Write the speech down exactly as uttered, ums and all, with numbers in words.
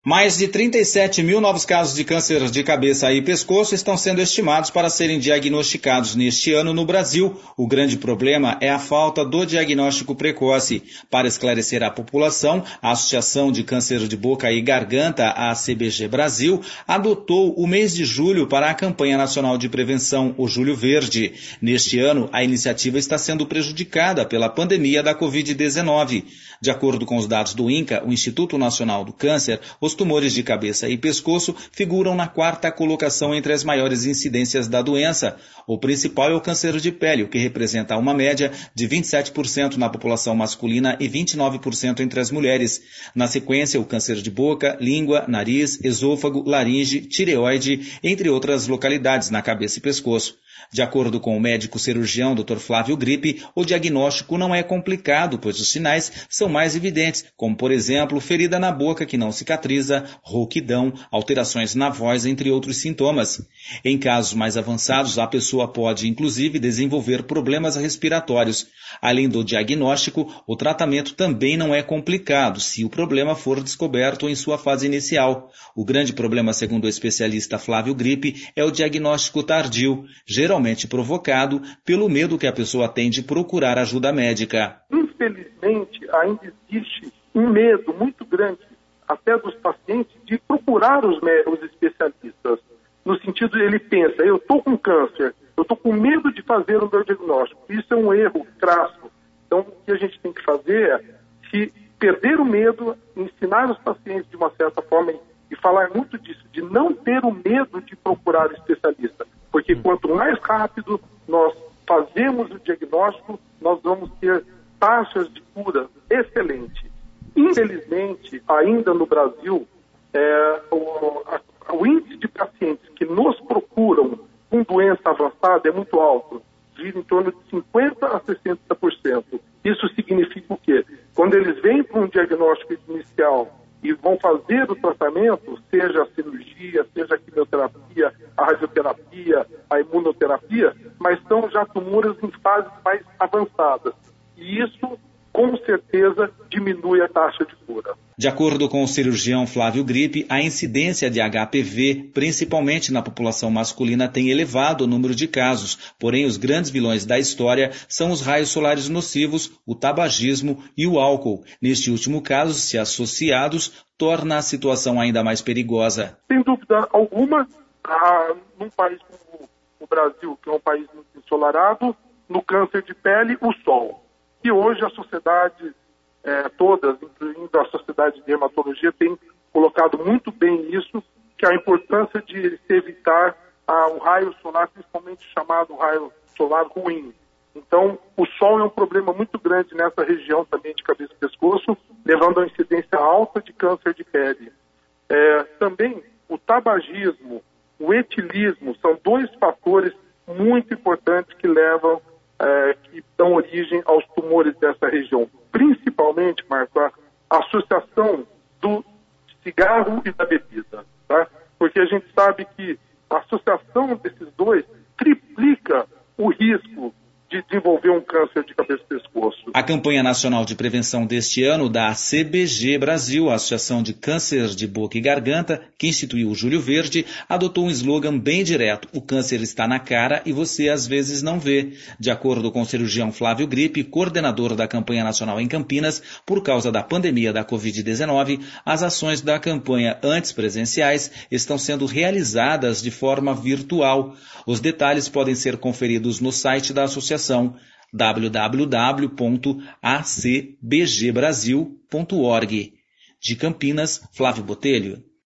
Mais de trinta e sete mil novos casos de câncer de cabeça e pescoço estão sendo estimados para serem diagnosticados neste ano no Brasil. O grande problema é a falta do diagnóstico precoce. Para esclarecer à população, a Associação de Câncer de Boca e Garganta, a A C B G Brasil, adotou o mês de julho para a campanha nacional de prevenção, o Julho Verde. Neste ano, a iniciativa está sendo prejudicada pela pandemia da covid dezenove. De acordo com os dados do INCA, o Instituto Nacional do Câncer, os tumores de cabeça e pescoço figuram na quarta colocação entre as maiores incidências da doença. O principal é o câncer de pele, o que representa uma média de vinte e sete por cento na população masculina e vinte e nove por cento entre as mulheres. Na sequência, o câncer de boca, língua, nariz, esôfago, laringe, tireoide, entre outras localidades na cabeça e pescoço. De acordo com o médico cirurgião doutor Flávio Gripe, o diagnóstico não é complicado, pois os sinais são mais evidentes, como, por exemplo, ferida na boca que não cicatriza, rouquidão, alterações na voz, entre outros sintomas. Em casos mais avançados, a pessoa pode, inclusive, desenvolver problemas respiratórios. Além do diagnóstico, o tratamento também não é complicado, se o problema for descoberto em sua fase inicial. O grande problema, segundo o especialista Flávio Gripe, é o diagnóstico tardio, geralmente provocado pelo medo que a pessoa tem de procurar ajuda médica. Infelizmente, ainda existe um medo muito grande, até dos pacientes, de procurar os, os especialistas. No sentido, ele pensa, eu estou com câncer, eu estou com medo de fazer o meu diagnóstico. Isso é um erro crasso. Então, o que a gente tem que fazer é, se perder o medo, ensinar os pacientes de uma certa forma e falar muito disso, de não ter o medo de procurar o especialista. Porque quanto mais rápido nós fazemos o diagnóstico, nós vamos ter taxas de cura excelentes. Infelizmente, ainda no Brasil, é, o, a, o índice de pacientes que nos procuram com doença avançada é muito alto, gira em torno de cinquenta por cento a sessenta por cento. Isso significa o quê? Quando eles vêm para um diagnóstico inicial e vão fazer o tratamento, seja a cirurgia, seja a quimioterapia, a radioterapia, a imunoterapia, mas são já tumores em fases mais avançadas. E isso, com certeza, diminui a taxa de cura. De acordo com o cirurgião Flávio Gripe, a incidência de H P V, principalmente na população masculina, tem elevado o número de casos. Porém, os grandes vilões da história são os raios solares nocivos, o tabagismo e o álcool. Neste último caso, se associados, torna a situação ainda mais perigosa. Sem dúvida alguma, ah, num país como o Brasil, que é um país muito ensolarado, no câncer de pele, o sol. E hoje a sociedade É, todas, incluindo a Sociedade de Hematologia, tem colocado muito bem isso, que é a importância de se evitar ah, o raio solar, principalmente chamado raio solar ruim. Então, o sol é um problema muito grande nessa região também de cabeça e pescoço, levando a incidência alta de câncer de pele. É, também o tabagismo, o etilismo, são dois fatores muito importantes que levam, é, que dão origem aos tumores dessa região. Principalmente, Marco, a associação do cigarro e da bebida, tá? Porque a gente sabe que a associação desses dois triplica o risco de desenvolver um câncer de cabeça e pescoço. A campanha nacional de prevenção deste ano da A C B G Brasil, a Associação de Câncer de Boca e Garganta, que instituiu o Julho Verde, adotou um slogan bem direto: o câncer está na cara e você às vezes não vê. De acordo com o cirurgião Flávio Gripe, coordenador da campanha nacional em Campinas, por causa da pandemia da covid dezenove, as ações da campanha antes presenciais estão sendo realizadas de forma virtual. Os detalhes podem ser conferidos no site da associação w w w ponto a c b g brasil ponto org. De Campinas, Flávio Botelho.